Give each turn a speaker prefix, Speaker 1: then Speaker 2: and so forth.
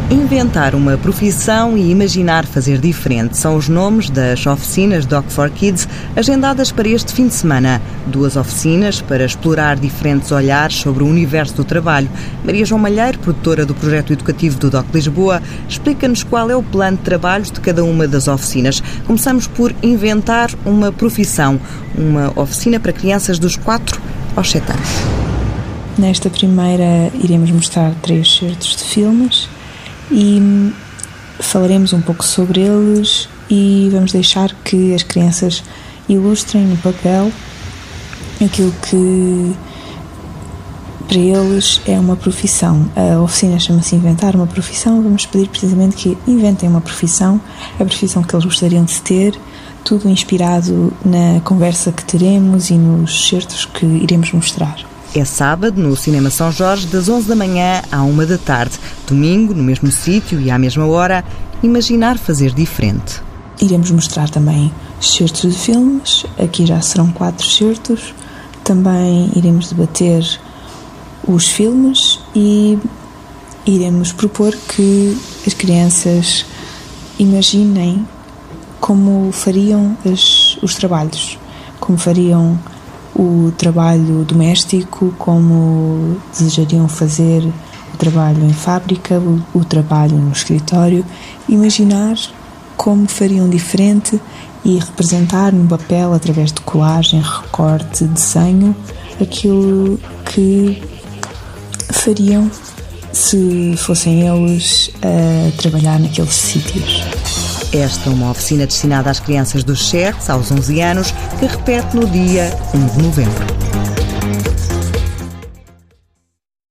Speaker 1: Inventar uma profissão e imaginar fazer diferente são os nomes das oficinas Doc4Kids agendadas para este fim de semana. 2 oficinas para explorar diferentes olhares sobre o universo do trabalho. Maria João Malheiro, produtora do projeto educativo do Doc Lisboa, explica-nos qual é o plano de trabalhos de cada uma das oficinas. Começamos por inventar uma profissão, uma oficina para crianças dos 4 aos 7 anos.
Speaker 2: Nesta primeira iremos mostrar 3 certos de filmes e falaremos um pouco sobre eles e vamos deixar que as crianças ilustrem no papel aquilo que para eles é uma profissão. A oficina chama-se Inventar uma Profissão. Vamos pedir precisamente que inventem uma profissão, a profissão que eles gostariam de ter, tudo inspirado na conversa que teremos e nos certos que iremos mostrar.
Speaker 1: É sábado, no Cinema São Jorge, das 11 da manhã à 1 da tarde. Domingo, no mesmo sítio e à mesma hora, imaginar fazer diferente.
Speaker 2: Iremos mostrar também certos de filmes. Aqui já serão 4 certos. Também iremos debater os filmes e iremos propor que as crianças imaginem como fariam os trabalhos, como fariam o trabalho doméstico, como desejariam fazer o trabalho em fábrica, o trabalho no escritório, imaginar como fariam diferente e representar no papel, através de colagem, recorte, desenho, aquilo que fariam se fossem eles a trabalhar naqueles sítios.
Speaker 1: Esta é uma oficina destinada às crianças dos 7 aos 11 anos, que repete no dia 1 de novembro.